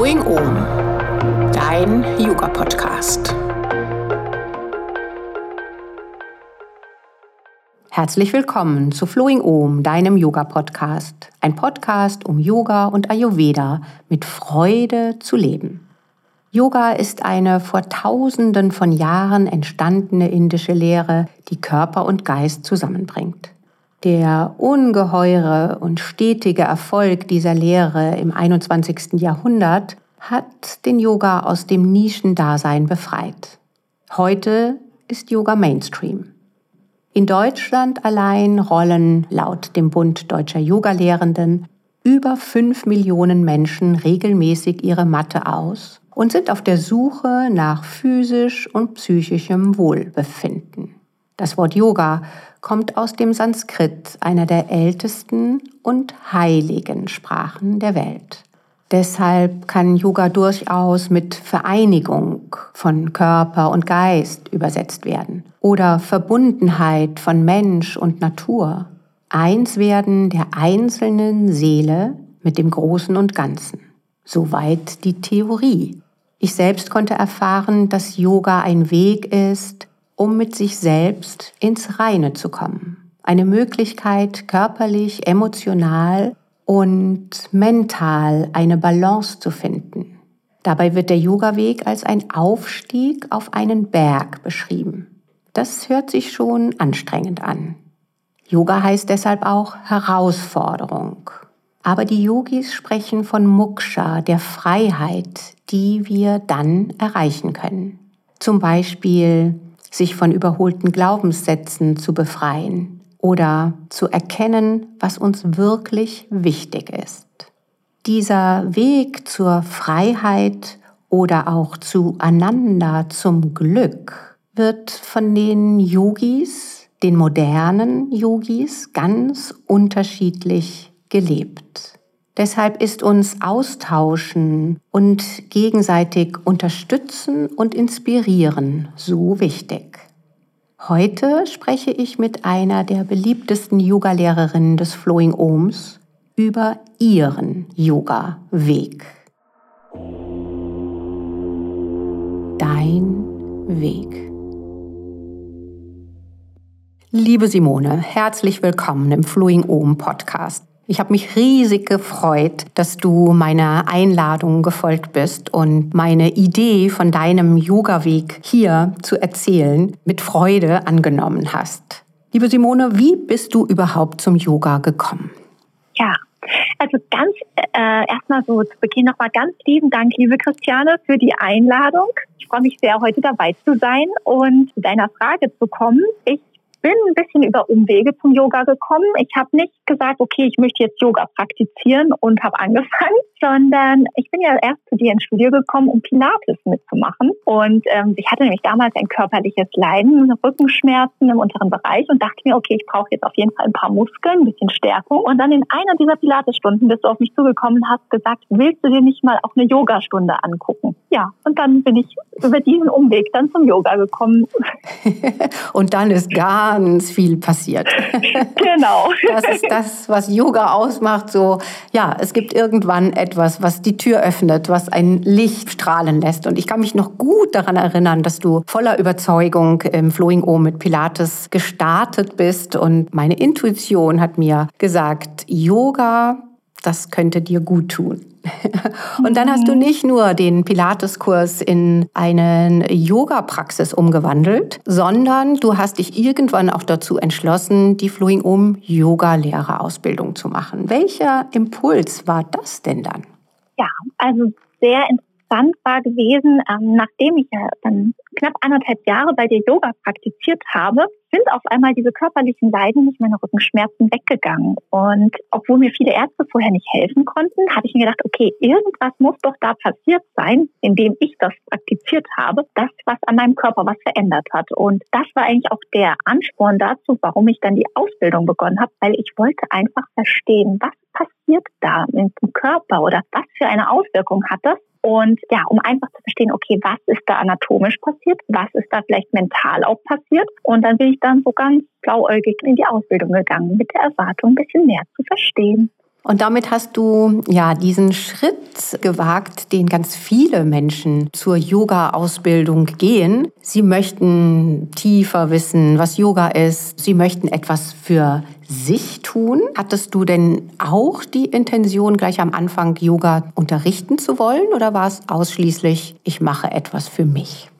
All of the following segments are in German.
Flowing Om, dein Yoga-Podcast. Herzlich willkommen zu Flowing Om, deinem Yoga-Podcast. Ein Podcast um Yoga und Ayurveda mit Freude zu leben. Yoga ist eine vor Tausenden von Jahren entstandene indische Lehre, die Körper und Geist zusammenbringt. Der ungeheure und stetige Erfolg dieser Lehre im 21. Jahrhundert hat den Yoga aus dem Nischendasein befreit. Heute ist Yoga Mainstream. In Deutschland allein rollen laut dem Bund Deutscher Yogalehrenden über 5 Millionen Menschen regelmäßig ihre Matte aus und sind auf der Suche nach physisch und psychischem Wohlbefinden. Das Wort Yoga kommt aus dem Sanskrit, einer der ältesten und heiligen Sprachen der Welt. Deshalb kann Yoga durchaus mit Vereinigung von Körper und Geist übersetzt werden oder Verbundenheit von Mensch und Natur, Einswerden der einzelnen Seele mit dem Großen und Ganzen. Soweit die Theorie. Ich selbst konnte erfahren, dass Yoga ein Weg ist, um mit sich selbst ins Reine zu kommen. Eine Möglichkeit, körperlich, emotional und mental eine Balance zu finden. Dabei wird der Yoga-Weg als ein Aufstieg auf einen Berg beschrieben. Das hört sich schon anstrengend an. Yoga heißt deshalb auch Herausforderung. Aber die Yogis sprechen von Moksha, der Freiheit, die wir dann erreichen können. Zum Beispiel sich von überholten Glaubenssätzen zu befreien oder zu erkennen, was uns wirklich wichtig ist. Dieser Weg zur Freiheit oder auch zueinander zum Glück wird von den Yogis, den modernen Yogis, ganz unterschiedlich gelebt. Deshalb ist uns Austauschen und gegenseitig unterstützen und inspirieren so wichtig. Heute spreche ich mit einer der beliebtesten Yogalehrerinnen des Flowing Oms über ihren Yoga-Weg. Dein Weg. Liebe Simone, herzlich willkommen im Flowing Om Podcast. Ich habe mich riesig gefreut, dass du meiner Einladung gefolgt bist und meine Idee von deinem Yoga-Weg hier zu erzählen mit Freude angenommen hast. Liebe Simone, wie bist du überhaupt zum Yoga gekommen? Ja, also erstmal so zu Beginn nochmal ganz lieben Dank, liebe Christiane, für die Einladung. Ich freue mich sehr, heute dabei zu sein und zu deiner Frage zu kommen. Ich bin ein bisschen über Umwege zum Yoga gekommen. Ich habe nicht gesagt, okay, ich möchte jetzt Yoga praktizieren und habe angefangen, sondern ich bin ja erst zu dir ins Studio gekommen, um Pilates mitzumachen. Und ich hatte nämlich damals ein körperliches Leiden, Rückenschmerzen im unteren Bereich und dachte mir, okay, ich brauche jetzt auf jeden Fall ein paar Muskeln, ein bisschen Stärkung. Und dann in einer dieser Pilates-Stunden bist du auf mich zugekommen und hast gesagt, willst du dir nicht mal auch eine Yogastunde angucken? Ja, und dann bin ich über diesen Umweg dann zum Yoga gekommen. Und dann ist ganz viel passiert. Genau. Das ist das, was Yoga ausmacht. So, ja, es gibt irgendwann etwas, was die Tür öffnet, was ein Licht strahlen lässt. Und ich kann mich noch gut daran erinnern, dass du voller Überzeugung im Flowing Om mit Pilates gestartet bist. Und meine Intuition hat mir gesagt, Yoga, das könnte dir gut tun. Und dann hast du nicht nur den Pilates-Kurs in eine Yoga-Praxis umgewandelt, sondern du hast dich irgendwann auch dazu entschlossen, die Flowing Om Yoga-Lehrerausbildung zu machen. Welcher Impuls war das denn dann? Ja, also sehr interessant war gewesen, nachdem ich ja dann knapp 1,5 Jahre bei dir Yoga praktiziert habe, sind auf einmal diese körperlichen Leiden, nicht meine Rückenschmerzen, weggegangen. Und obwohl mir viele Ärzte vorher nicht helfen konnten, habe ich mir gedacht, okay, irgendwas muss doch da passiert sein, indem ich das praktiziert habe, das, was an meinem Körper was verändert hat. Und das war eigentlich auch der Ansporn dazu, warum ich dann die Ausbildung begonnen habe, weil ich wollte einfach verstehen, was passiert da im Körper oder was für eine Auswirkung hat das. Und ja, um einfach zu verstehen, okay, was ist da anatomisch passiert, was ist da vielleicht mental auch passiert. Und dann bin ich dann so ganz blauäugig in die Ausbildung gegangen, mit der Erwartung, ein bisschen mehr zu verstehen. Und damit hast du ja diesen Schritt gewagt, den ganz viele Menschen zur Yoga-Ausbildung gehen. Sie möchten tiefer wissen, was Yoga ist. Sie möchten etwas für sich tun. Hattest du denn auch die Intention, gleich am Anfang Yoga unterrichten zu wollen? Oder war es ausschließlich, ich mache etwas für mich?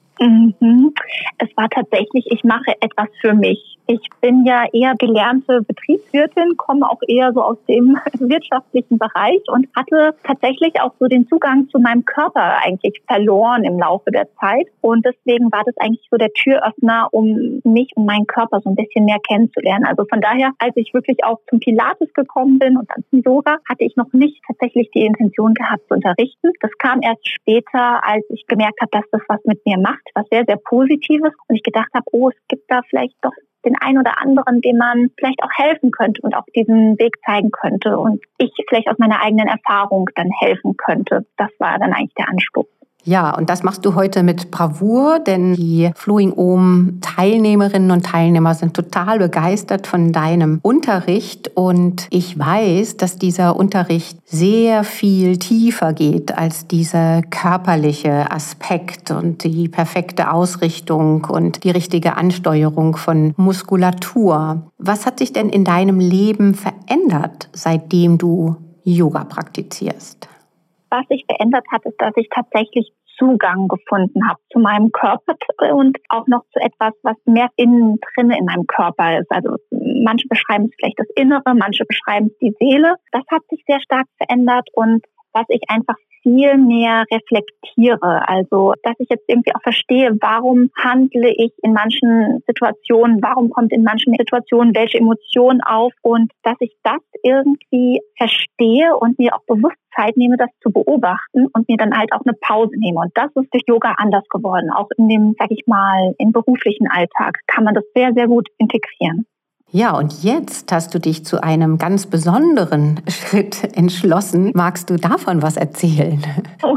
Es war tatsächlich, ich mache etwas für mich. Ich bin ja eher gelernte Betriebswirtin, komme auch eher so aus dem wirtschaftlichen Bereich und hatte tatsächlich auch so den Zugang zu meinem Körper eigentlich verloren im Laufe der Zeit. Und deswegen war das eigentlich so der Türöffner, um mich und meinen Körper so ein bisschen mehr kennenzulernen. Also von daher, als ich wirklich auch zum Pilates gekommen bin und dann zum Yoga, hatte ich noch nicht tatsächlich die Intention gehabt zu unterrichten. Das kam erst später, als ich gemerkt habe, dass das was mit mir macht, was sehr, sehr Positives. Und ich gedacht habe, es gibt da vielleicht doch den einen oder anderen, dem man vielleicht auch helfen könnte und auch diesen Weg zeigen könnte und ich vielleicht aus meiner eigenen Erfahrung dann helfen könnte. Das war dann eigentlich der Anstoß. Ja, und das machst du heute mit Bravour, denn die Flowing Om Teilnehmerinnen und Teilnehmer sind total begeistert von deinem Unterricht und ich weiß, dass dieser Unterricht sehr viel tiefer geht als dieser körperliche Aspekt und die perfekte Ausrichtung und die richtige Ansteuerung von Muskulatur. Was hat sich denn in deinem Leben verändert, seitdem du Yoga praktizierst? Was sich verändert hat, ist, dass ich tatsächlich Zugang gefunden habe zu meinem Körper und auch noch zu etwas, was mehr innen drin in meinem Körper ist. Also manche beschreiben es vielleicht das Innere, manche beschreiben es die Seele. Das hat sich sehr stark verändert und dass ich einfach viel mehr reflektiere. Also, dass ich jetzt irgendwie auch verstehe, warum handle ich in manchen Situationen, warum kommt in manchen Situationen welche Emotion auf und dass ich das irgendwie verstehe und mir auch bewusst Zeit nehme, das zu beobachten und mir dann halt auch eine Pause nehme. Und das ist durch Yoga anders geworden. Auch in dem, sag ich mal, im beruflichen Alltag kann man das sehr, sehr gut integrieren. Ja, und jetzt hast du dich zu einem ganz besonderen Schritt entschlossen. Magst du davon was erzählen? Oh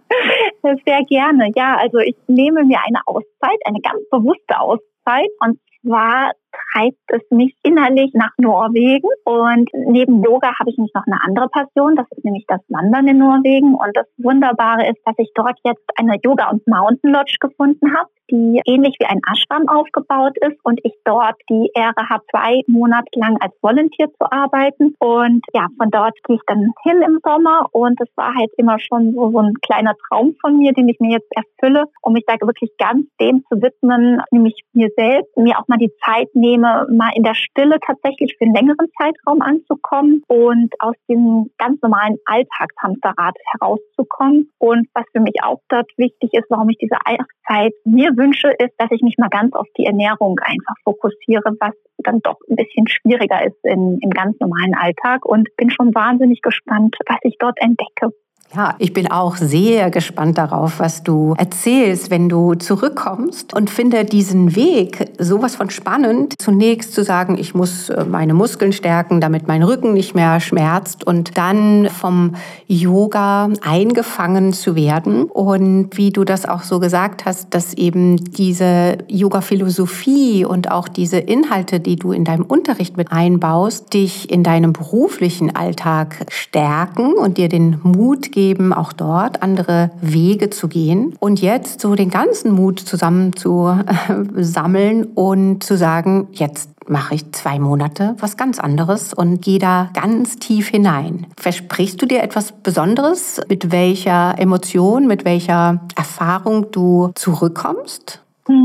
ja, sehr gerne. Ja, also ich nehme mir eine Auszeit, eine ganz bewusste Auszeit. Und zwar treibt es mich innerlich nach Norwegen. Und neben Yoga habe ich nämlich noch eine andere Passion. Das ist nämlich das Wandern in Norwegen. Und das Wunderbare ist, dass ich dort jetzt eine Yoga- und Mountain Lodge gefunden habe, die ähnlich wie ein Ashram aufgebaut ist und ich dort die Ehre habe, 2 Monate lang als Volunteer zu arbeiten. Und ja, von dort gehe ich dann hin im Sommer und es war halt immer schon so ein kleiner Traum von mir, den ich mir jetzt erfülle, um mich da wirklich ganz dem zu widmen, nämlich mir selbst, mir auch mal die Zeit nehme, mal in der Stille tatsächlich für einen längeren Zeitraum anzukommen und aus dem ganz normalen Alltagshamsterrad herauszukommen. Und was für mich auch dort wichtig ist, warum ich diese Auszeit mir wünsche, ist, dass ich mich mal ganz auf die Ernährung einfach fokussiere, was dann doch ein bisschen schwieriger ist im ganz normalen Alltag und bin schon wahnsinnig gespannt, was ich dort entdecke. Ja, ich bin auch sehr gespannt darauf, was du erzählst, wenn du zurückkommst und finde diesen Weg sowas von spannend. Zunächst zu sagen, ich muss meine Muskeln stärken, damit mein Rücken nicht mehr schmerzt und dann vom Yoga eingefangen zu werden. Und wie du das auch so gesagt hast, dass eben diese Yoga-Philosophie und auch diese Inhalte, die du in deinem Unterricht mit einbaust, dich in deinem beruflichen Alltag stärken und dir den Mut geben, auch dort andere Wege zu gehen und jetzt so den ganzen Mut zusammen zu sammeln und zu sagen, jetzt mache ich 2 Monate was ganz anderes und gehe da ganz tief hinein. Versprichst du dir etwas Besonderes, mit welcher Emotion, mit welcher Erfahrung du zurückkommst?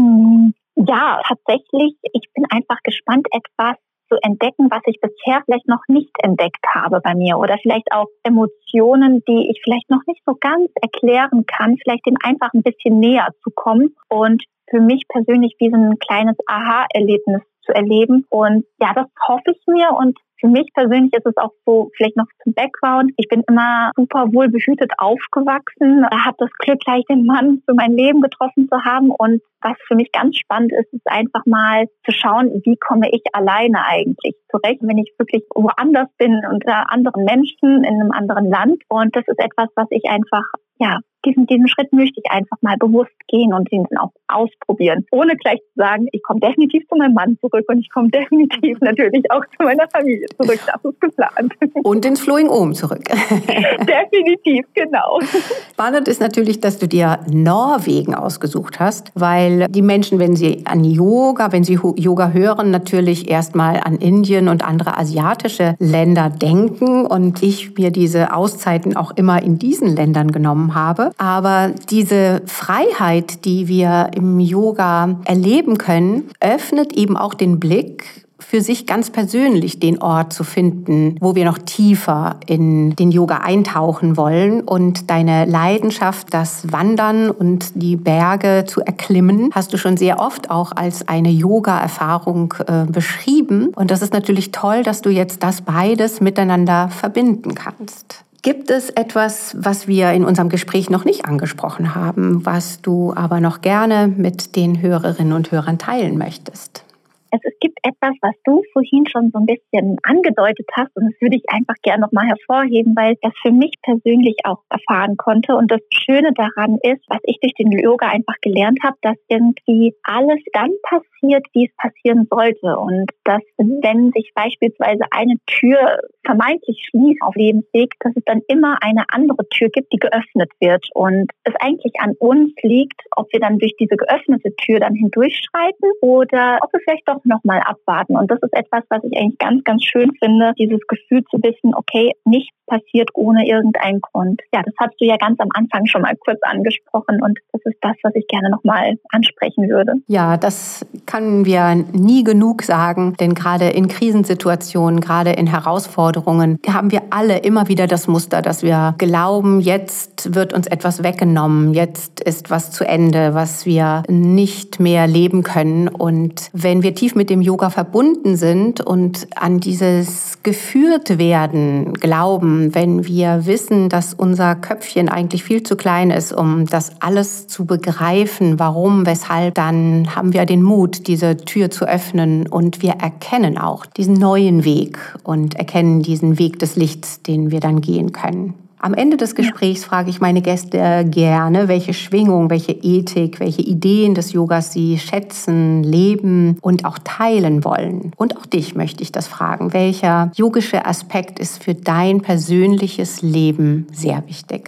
Ja, tatsächlich. Ich bin einfach gespannt, etwas zu entdecken, was ich bisher vielleicht noch nicht entdeckt habe bei mir oder vielleicht auch Emotionen, die ich vielleicht noch nicht so ganz erklären kann, vielleicht dem einfach ein bisschen näher zu kommen und für mich persönlich wie so ein kleines Aha-Erlebnis zu erleben. Und ja, das hoffe ich mir und für mich persönlich ist es auch so, vielleicht noch zum Background. Ich bin immer super wohlbehütet aufgewachsen, habe das Glück, gleich den Mann für mein Leben getroffen zu haben. Und was für mich ganz spannend ist, ist einfach mal zu schauen, wie komme ich alleine eigentlich zurecht, wenn ich wirklich woanders bin, unter anderen Menschen, in einem anderen Land. Und das ist etwas, was ich einfach, diesen Schritt möchte ich einfach mal bewusst gehen und den auch ausprobieren, ohne gleich zu sagen, ich komme definitiv zu meinem Mann zurück und ich komme definitiv natürlich auch zu meiner Familie zurück. Das ist geplant. Und ins Flowing Ohm zurück. Definitiv, genau. Spannend ist natürlich, dass du dir Norwegen ausgesucht hast, weil die Menschen, wenn sie Yoga hören, natürlich erstmal an Indien und andere asiatische Länder denken und ich mir diese Auszeiten auch immer in diesen Ländern genommen habe. Aber diese Freiheit, die wir im Yoga erleben können, öffnet eben auch den Blick, für sich ganz persönlich den Ort zu finden, wo wir noch tiefer in den Yoga eintauchen wollen. Und deine Leidenschaft, das Wandern und die Berge zu erklimmen, hast du schon sehr oft auch als eine Yoga-Erfahrung beschrieben. Und das ist natürlich toll, dass du jetzt das beides miteinander verbinden kannst. Gibt es etwas, was wir in unserem Gespräch noch nicht angesprochen haben, was du aber noch gerne mit den Hörerinnen und Hörern teilen möchtest? Es gibt etwas, was du vorhin schon so ein bisschen angedeutet hast und das würde ich einfach gerne nochmal hervorheben, weil ich das für mich persönlich auch erfahren konnte. Und das Schöne daran ist, was ich durch den Yoga einfach gelernt habe, dass irgendwie alles dann passiert, wie es passieren sollte. Und dass, wenn sich beispielsweise eine Tür vermeintlich schließt auf Lebensweg, dass es dann immer eine andere Tür gibt, die geöffnet wird. Und es eigentlich an uns liegt, ob wir dann durch diese geöffnete Tür dann hindurchschreiten oder ob wir vielleicht doch nochmal abwarten. Und das ist etwas, was ich eigentlich ganz, ganz schön finde, dieses Gefühl zu wissen, okay, nichts passiert ohne irgendeinen Grund. Ja, das hast du ja ganz am Anfang schon mal kurz angesprochen und das ist das, was ich gerne nochmal ansprechen würde. Ja, das können wir nie genug sagen, denn gerade in Krisensituationen, gerade in Herausforderungen, haben wir alle immer wieder das Muster, dass wir glauben, jetzt wird uns etwas weggenommen, jetzt ist was zu Ende, was wir nicht mehr leben können. Und wenn wir tief mit dem Yoga verbunden sind und an dieses Geführtwerden glauben, wenn wir wissen, dass unser Köpfchen eigentlich viel zu klein ist, um das alles zu begreifen, warum, weshalb, dann haben wir den Mut, diese Tür zu öffnen und wir erkennen auch diesen neuen Weg und erkennen diesen Weg des Lichts, den wir dann gehen können. Am Ende des Gesprächs frage ich meine Gäste gerne, welche Schwingung, welche Ethik, welche Ideen des Yogas sie schätzen, leben und auch teilen wollen. Und auch dich möchte ich das fragen. Welcher yogische Aspekt ist für dein persönliches Leben sehr wichtig?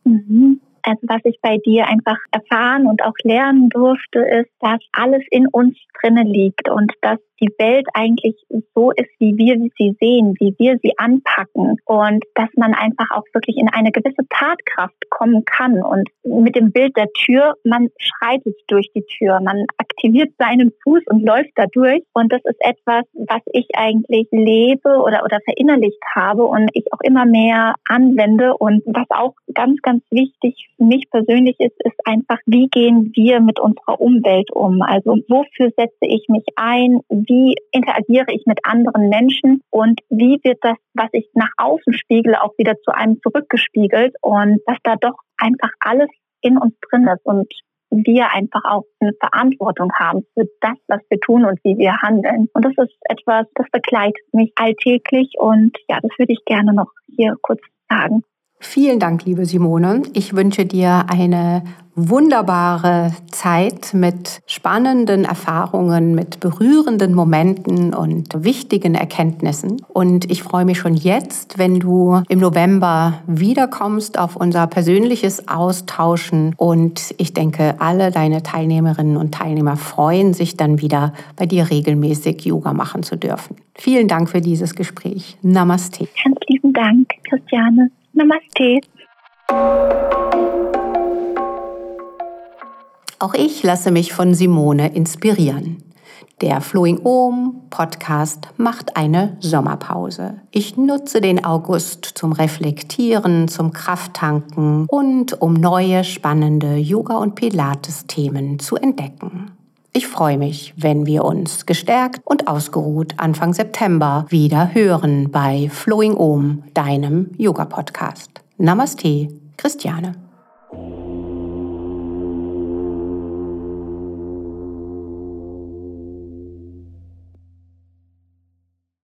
Also was ich bei dir einfach erfahren und auch lernen durfte, ist, dass alles in uns drinne liegt und dass die Welt eigentlich so ist, wie wir sie sehen, wie wir sie anpacken und dass man einfach auch wirklich in eine gewisse Tatkraft kommen kann. Und mit dem Bild der Tür, man schreitet durch die Tür, man aktiviert seinen Fuß und läuft da durch. Und das ist etwas, was ich eigentlich lebe oder verinnerlicht habe und ich auch immer mehr anwende. Und was auch ganz, ganz wichtig für mich persönlich ist einfach, wie gehen wir mit unserer Umwelt um? Also wofür setze ich mich ein? Wie interagiere ich mit anderen Menschen und wie wird das, was ich nach außen spiegele, auch wieder zu einem zurückgespiegelt und dass da doch einfach alles in uns drin ist und wir einfach auch eine Verantwortung haben für das, was wir tun und wie wir handeln. Und das ist etwas, das begleitet mich alltäglich und ja, das würde ich gerne noch hier kurz sagen. Vielen Dank, liebe Simone. Ich wünsche dir eine wunderbare Zeit mit spannenden Erfahrungen, mit berührenden Momenten und wichtigen Erkenntnissen. Und ich freue mich schon jetzt, wenn du im November wiederkommst auf unser persönliches Austauschen. Und ich denke, alle deine Teilnehmerinnen und Teilnehmer freuen sich dann wieder, bei dir regelmäßig Yoga machen zu dürfen. Vielen Dank für dieses Gespräch. Namaste. Ganz lieben Dank, Christiane. Namaste. Auch ich lasse mich von Simone inspirieren. Der Flowing Ohm Podcast macht eine Sommerpause. Ich nutze den August zum Reflektieren, zum Krafttanken und um neue spannende Yoga- und Pilates-Themen zu entdecken. Ich freue mich, wenn wir uns gestärkt und ausgeruht Anfang September wieder hören bei Flowing Ohm, deinem Yoga-Podcast. Namaste, Christiane.